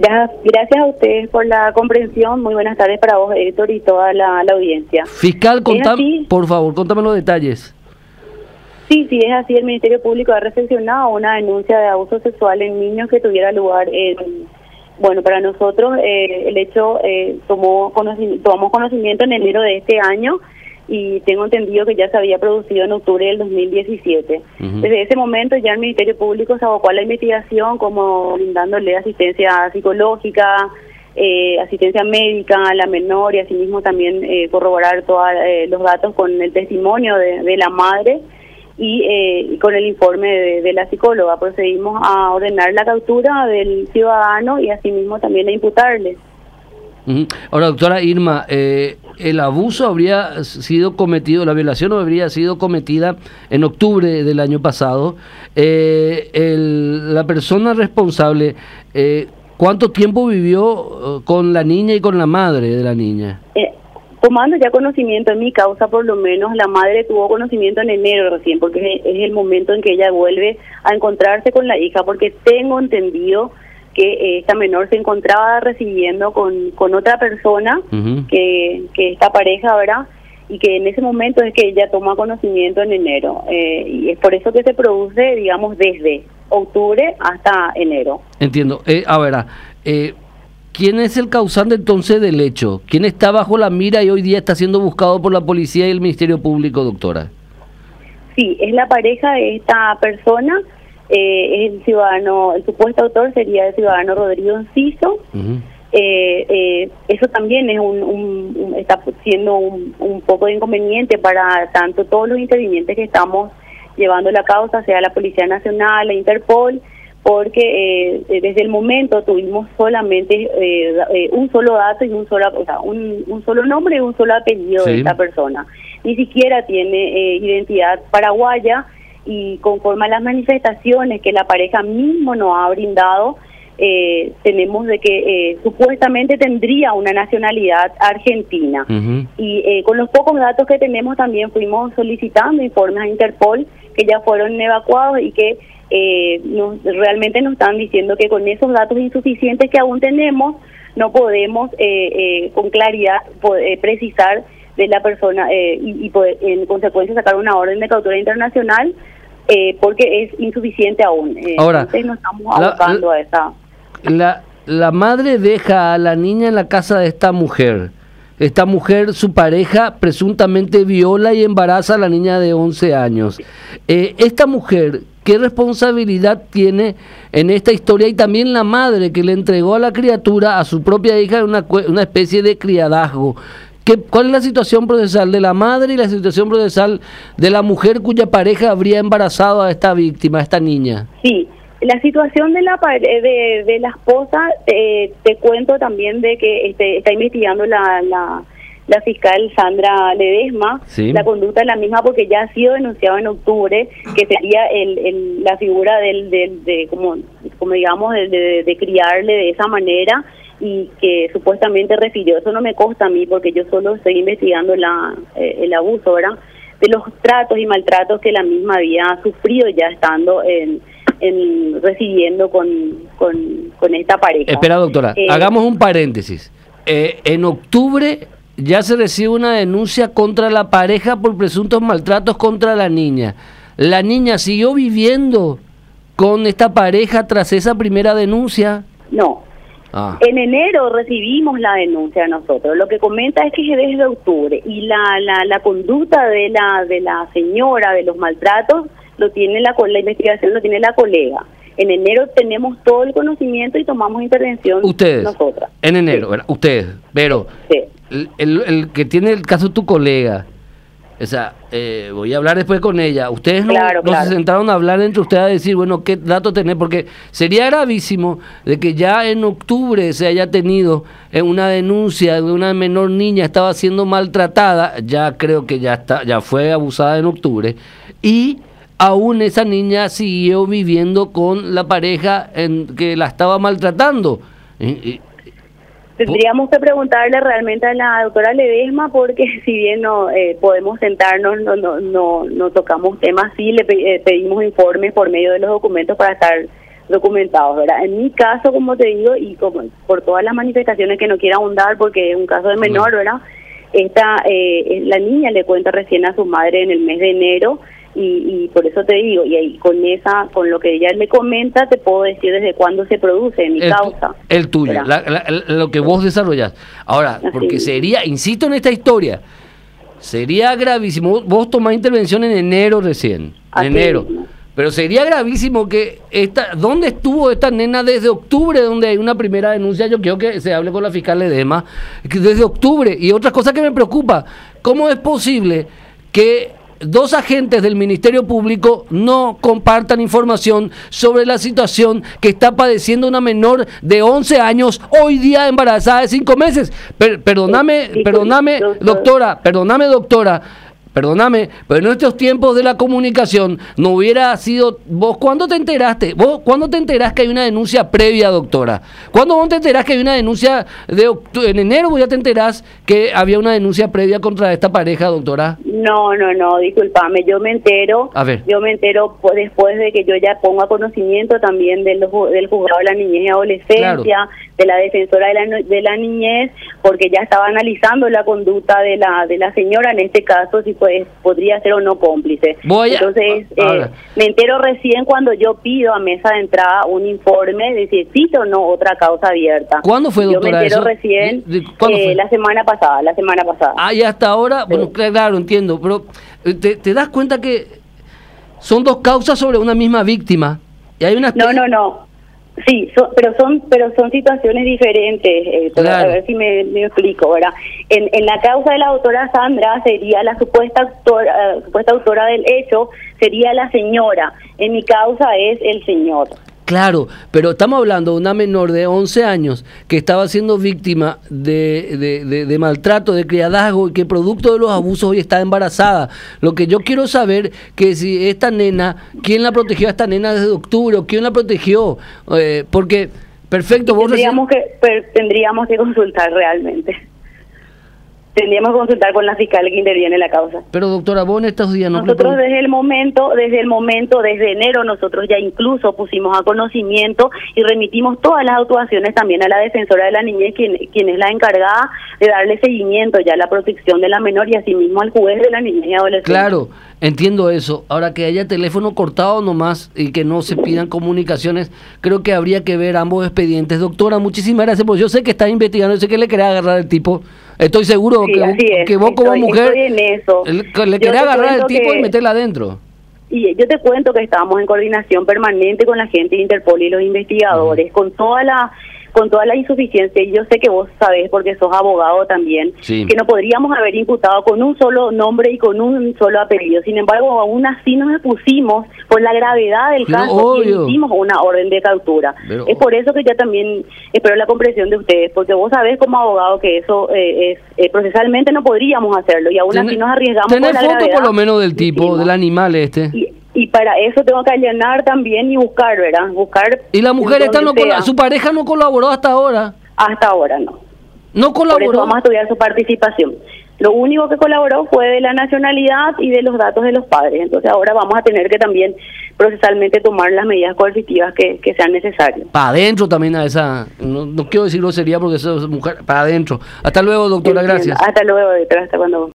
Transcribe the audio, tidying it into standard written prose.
Gracias a ustedes por la comprensión. Muy buenas tardes para vos, Héctor, y toda la audiencia. Fiscal, por favor, contame los detalles. Sí, es así. El Ministerio Público ha recepcionado una denuncia de abuso sexual en niños que tuviera lugar bueno, para nosotros el hecho tomamos conocimiento en enero de este año y tengo entendido que ya se había producido en octubre del 2017. Desde ese momento ya el Ministerio Público se abocó a la investigación, como brindándole asistencia psicológica, asistencia médica a la menor y asimismo también corroborar todos los datos con el testimonio de la madre y con el informe de la psicóloga. Procedimos a ordenar la captura del ciudadano y asimismo también a imputarle. Ahora, doctora Irma, el abuso habría sido cometido, la violación habría sido cometida en octubre del año pasado. La persona responsable, ¿cuánto tiempo vivió con la niña y con la madre de la niña? Tomando ya conocimiento en mi causa, por lo menos la madre tuvo conocimiento en enero recién, porque es el momento en que ella vuelve a encontrarse con la hija, porque tengo entendido que esta menor se encontraba residiendo con otra persona, que esta pareja, ¿verdad? Y que en ese momento es que ella toma conocimiento en enero. Y es por eso que se produce, digamos, desde octubre hasta enero. Entiendo. ¿Quién es el causante entonces del hecho? ¿Quién está bajo la mira y hoy día está siendo buscado por la policía y el Ministerio Público, doctora? Sí, es la pareja de esta persona. Es el ciudadano, el supuesto autor sería el ciudadano Rodrigo Enciso. Eso también es está siendo un poco de inconveniente para tanto todos los intervinientes que estamos llevando la causa, sea la Policía Nacional, la Interpol, porque desde el momento tuvimos solamente un solo dato y un solo nombre y un solo apellido de esta persona. Ni siquiera tiene identidad paraguaya, y conforme a las manifestaciones que la pareja mismo nos ha brindado, tenemos de que supuestamente tendría una nacionalidad argentina. Y con los pocos datos que tenemos también fuimos solicitando informes a Interpol, que ya fueron evacuados y que realmente nos están diciendo que con esos datos insuficientes que aún tenemos no podemos con claridad precisar de la persona y poder, en consecuencia, sacar una orden de captura internacional, porque es insuficiente aún. Ahora, entonces nos estamos abocando a esa. La madre deja a la niña en la casa de esta mujer. Esta mujer, su pareja, presuntamente viola y embaraza a la niña de 11 años. Esta mujer, ¿qué responsabilidad tiene en esta historia? Y también la madre que le entregó a la criatura, a su propia hija, una especie de criadazgo. ¿Cuál es la situación procesal de la madre y la situación procesal de la mujer cuya pareja habría embarazado a esta víctima, a esta niña? Sí, la situación de la esposa, te cuento también de que está investigando la fiscal Sandra Ledesma, la conducta de la misma, porque ya ha sido denunciado en octubre, que sería la figura como digamos, de criarle de esa manera, y que supuestamente refirió. Eso no me consta a mí, porque yo solo estoy investigando el abuso, ¿verdad?, de los tratos y maltratos que la misma había sufrido ya estando residiendo con esta pareja. Espera, doctora, hagamos un paréntesis. En octubre ya se recibe una denuncia contra la pareja por presuntos maltratos contra la niña. ¿La niña siguió viviendo con esta pareja tras esa primera denuncia? No. En enero recibimos la denuncia nosotros. Lo que comenta es que es desde octubre, y la conducta de la señora, de los maltratos, lo tiene la investigación, lo tiene la colega. En enero tenemos todo el conocimiento y tomamos intervención nosotras. En enero, sí. Ustedes, pero el que tiene el caso tu colega, o sea, voy a hablar después con ella. Ustedes no se sentaron a hablar entre ustedes, a decir, bueno, ¿qué datos tenés? Porque sería gravísimo de que ya en octubre se haya tenido una denuncia de una menor niña estaba siendo maltratada, ya creo que ya fue abusada en octubre, y aún esa niña siguió viviendo con la pareja que la estaba maltratando. Tendríamos que preguntarle realmente a la doctora Ledesma, porque si bien no podemos sentarnos, no tocamos temas, sí le pedimos informes por medio de los documentos para estar documentados, ¿verdad? En mi caso, como te digo, y como por todas las manifestaciones que no quiero ahondar porque es un caso de menor, ¿verdad? La niña le cuenta recién a su madre en el mes de enero y por eso te digo, y ahí con lo que ella le comenta, te puedo decir desde cuándo se produce mi causa. El tuyo, lo que vos desarrollás. Ahora, porque sería, insisto en esta historia, sería gravísimo, vos tomás intervención en enero recién, en enero. Mismo. Pero sería gravísimo que ¿dónde estuvo esta nena desde octubre, donde hay una primera denuncia? Yo quiero que se hable con la fiscal Ledesma, desde octubre. Y otra cosa que me preocupa, ¿cómo es posible que 2 agentes del Ministerio Público no compartan información sobre la situación que está padeciendo una menor de 11 años, hoy día embarazada de 5 meses? Perdóname, doctora, pero en estos tiempos de la comunicación no hubiera sido... ¿Vos cuándo te enteraste? ¿Vos cuándo te enterás que hay una denuncia previa, doctora? ¿Cuándo vos te enterás que hay una denuncia en enero? ¿Vos ya te enterás que había una denuncia previa contra esta pareja, doctora? No, discúlpame, yo me entero después de que yo ya pongo a conocimiento también del juzgado de la niñez y adolescencia, claro, de la defensora de la niñez, porque ya estaba analizando la conducta de la señora, en este caso, si podría ser o no cómplice. Entonces, me entero recién cuando yo pido a mesa de entrada un informe de si existe o no otra causa abierta. ¿Cuándo fue, doctora? Yo me entero recién, la semana pasada. Ah, y hasta ahora, sí. Bueno, claro, entiendo, pero ¿te das cuenta que son 2 causas sobre una misma víctima? Y hay una... No. Sí, pero son situaciones diferentes, claro. A ver si me explico, ¿verdad? En la causa de la doctora Sandra sería la supuesta autora del hecho, sería la señora. En mi causa es el señor. Claro, pero estamos hablando de una menor de 11 años que estaba siendo víctima de maltrato, de criadazgo, y que producto de los abusos hoy está embarazada. Lo que yo quiero saber que si esta nena, ¿quién la protegió a esta nena desde octubre? ¿Quién la protegió? Porque, perfecto, vos tendríamos que consultar realmente. Tendríamos que consultar con la fiscal que interviene en la causa. Pero doctora, vos en estos días... Nosotros desde enero, nosotros ya incluso pusimos a conocimiento y remitimos todas las actuaciones también a la defensora de la niñez, quien es la encargada de darle seguimiento ya a la protección de la menor, y asimismo al juez de la niñez y adolescencia. Claro, entiendo eso. Ahora, que haya teléfono cortado nomás y que no se pidan comunicaciones, creo que habría que ver ambos expedientes. Doctora, muchísimas gracias, porque yo sé que está investigando, yo sé que le quería agarrar el tipo. Estoy seguro que vos como mujer le querés agarrar al tipo y meterla adentro. Y yo te cuento que estábamos en coordinación permanente con la gente de Interpol y los investigadores, con toda la insuficiencia, y yo sé que vos sabés, porque sos abogado también, sí, que no podríamos haber imputado con un solo nombre y con un solo apellido. Sin embargo, aún así nos expusimos por la gravedad del caso y emitimos una orden de captura. Es por eso que yo también espero la comprensión de ustedes, porque vos sabés como abogado que eso procesalmente no podríamos hacerlo, y aún así nos arriesgamos por la gravedad. ¿Tenés foto por lo menos del tipo, del animal este? Y para eso tengo que allanar también y buscar, ¿verdad? ¿Y la mujer su pareja no colaboró hasta ahora? Hasta ahora no. ¿No colaboró? Por eso vamos a estudiar su participación. Lo único que colaboró fue de la nacionalidad y de los datos de los padres. Entonces ahora vamos a tener que también procesalmente tomar las medidas coercitivas que sean necesarias. Para adentro también a esa... No quiero decir grosería porque eso es mujer. Para adentro. Hasta luego, doctora. Gracias. Hasta luego, doctora. Hasta cuando...